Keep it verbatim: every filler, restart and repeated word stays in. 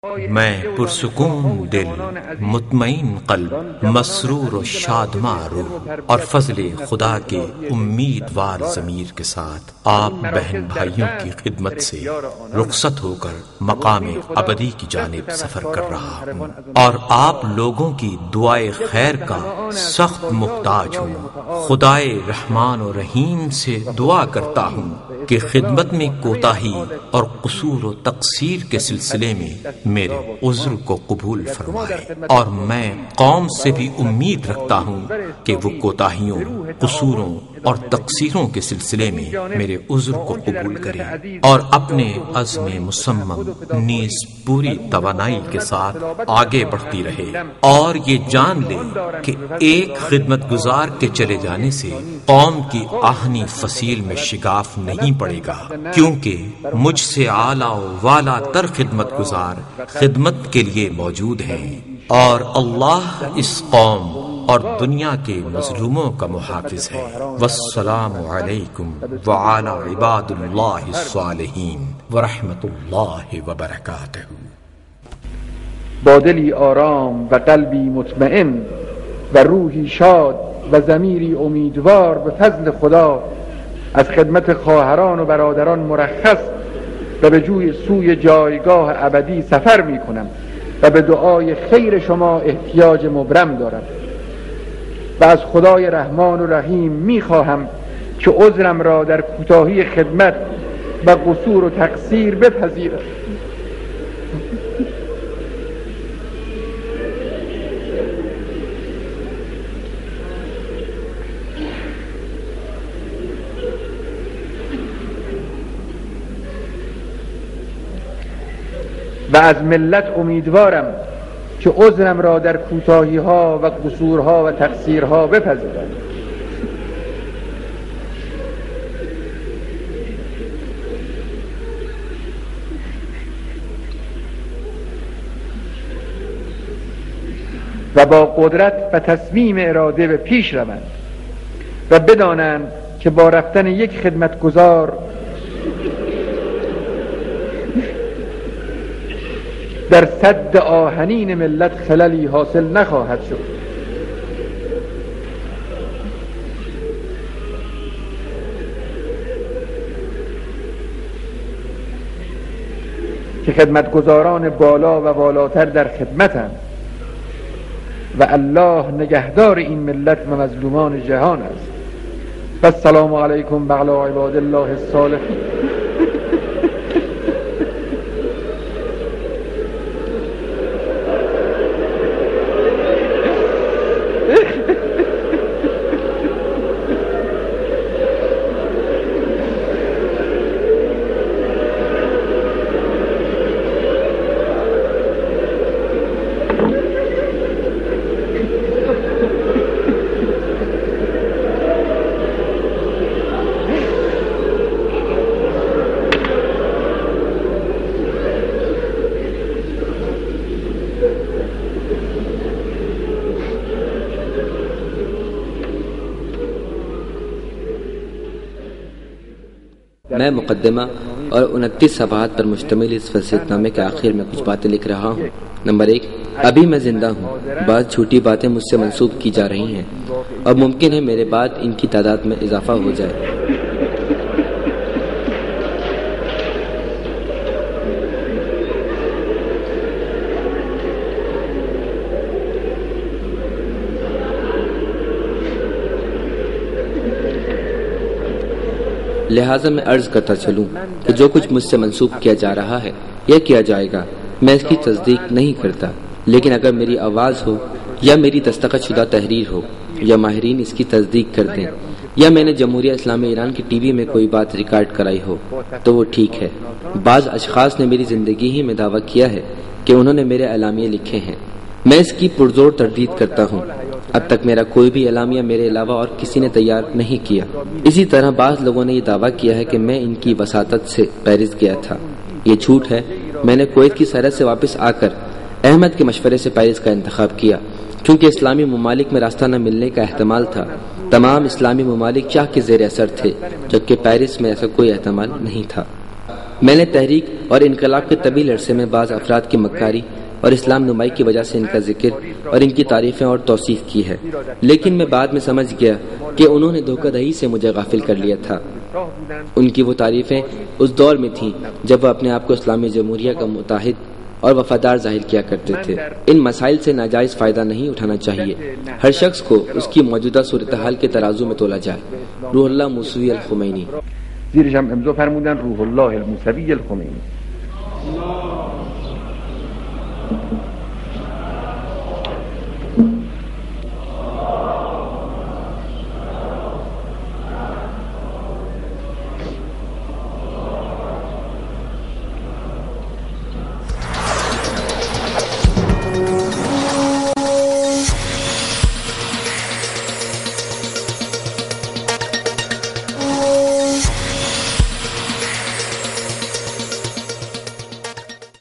میں پرسکون دل، مطمئن قلب، مسرور و شادماں روح اور فضل خدا کے امیدوار ضمیر کے ساتھ آپ بہن بھائیوں کی خدمت سے رخصت ہو کر مقام ابدی کی جانب سفر کر رہا ہوں اور آپ لوگوں کی دعائے خیر کا سخت محتاج ہوں۔ خدائے رحمان و رحیم سے دعا کرتا ہوں کہ خدمت میں کوتاہی اور قصور و تقصیر کے سلسلے میں میرے عذر کو قبول فرمائے، اور میں قوم سے بھی امید رکھتا ہوں کہ وہ کوتاہیوں، قصوروں اور تقصیروں کے سلسلے میں میرے عذر کو قبول کرے اور اپنے عزم مصمم نیز پوری توانائی کے ساتھ آگے بڑھتی رہے، اور یہ جان لے کہ ایک خدمت گزار کے چلے جانے سے قوم کی آہنی فصیل میں شگاف نہیں پڑے گا، کیونکہ مجھ سے اعلیٰ و والا تر خدمت گزار خدمت کے لیے موجود ہیں، اور اللہ اس قوم اور دنیا کے مظلوموں کا محافظ ہے۔ والسلام علیکم وعلی عباد اللہ الصالحین ورحمۃ اللہ وبرکاتہ۔ با دلی آرام و قلبی مطمئن و روحی شاد و ضمیری امیدوار به فضل خدا از خدمت خواهران و برادران مرخص و به جوی سوی جایگاه ابدی سفر می کنم و به دعای خیر شما احتیاج مبرم دارم و از خدای رحمان و رحیم می خواهم که عذرم را در کوتاهی خدمت و قصور و تقصیر بپذیرد. و از ملت امیدوارم که عذرم را در کوتاهی ها و قصورها و تقصیرها بپذیرند. و با قدرت و تصمیم اراده به پیش روند و بدانند که با رفتن یک خدمتگزار در سد آهنین ملت خللی حاصل نخواهد شد. که خدمتگزاران بالا و بالاتر در خدمتند و الله نگهدار این ملت و مظلومان جهان است. و السلام علیکم و علی عباد الله الصالحین. میں مقدمہ اور انتیس صفحات پر مشتمل اس وصیت نامے کے آخر میں کچھ باتیں لکھ رہا ہوں۔ نمبر ایک، ابھی میں زندہ ہوں، بعض جھوٹی باتیں مجھ سے منسوب کی جا رہی ہیں اور ممکن ہے میرے بعد ان کی تعداد میں اضافہ ہو جائے۔ لہٰذا میں عرض کرتا چلوں کہ جو کچھ مجھ سے منسوب کیا جا رہا ہے یا کیا جائے گا میں اس کی تصدیق نہیں کرتا، لیکن اگر میری آواز ہو یا میری دستخط شدہ تحریر ہو یا ماہرین اس کی تصدیق کر دیں یا میں نے جمہوریہ اسلامی ایران کی ٹی وی میں کوئی بات ریکارڈ کرائی ہو تو وہ ٹھیک ہے۔ بعض اشخاص نے میری زندگی ہی میں دعویٰ کیا ہے کہ انہوں نے میرے اعلامیے لکھے ہیں، میں اس کی پرزور تردید کرتا ہوں۔ اب تک میرا کوئی بھی اعلامیہ میرے علاوہ اور کسی نے تیار نہیں کیا۔ اسی طرح بعض لوگوں نے یہ دعویٰ کیا ہے کہ میں ان کی وساطت سے پیرس گیا تھا، یہ جھوٹ ہے۔ میں نے کویت کی سرحد سے واپس آ کر احمد کے مشورے سے پیرس کا انتخاب کیا، کیونکہ اسلامی ممالک میں راستہ نہ ملنے کا احتمال تھا۔ تمام اسلامی ممالک چاہ کے زیر اثر تھے، جبکہ پیرس میں ایسا کوئی احتمال نہیں تھا۔ میں نے تحریک اور انقلاب کے طویل عرصے میں بعض افراد کی مکاری اور اسلام نمائی کی وجہ سے ان کا ذکر اور ان کی تعریفیں اور توصیف کی ہے، لیکن میں بعد میں سمجھ گیا کہ انہوں نے دھوکہ دہی سے مجھے غافل کر لیا تھا۔ ان کی وہ تعریفیں اس دور میں تھیں جب وہ اپنے آپ کو اسلامی جمہوریہ کا متحد اور وفادار ظاہر کیا کرتے تھے۔ ان مسائل سے ناجائز فائدہ نہیں اٹھانا چاہیے، ہر شخص کو اس کی موجودہ صورتحال کے ترازو میں تولا جائے۔ روح اللہ موسوی الخمینی۔ زیرش هم امضا فرمودن روح الله الموسوی الخمینی۔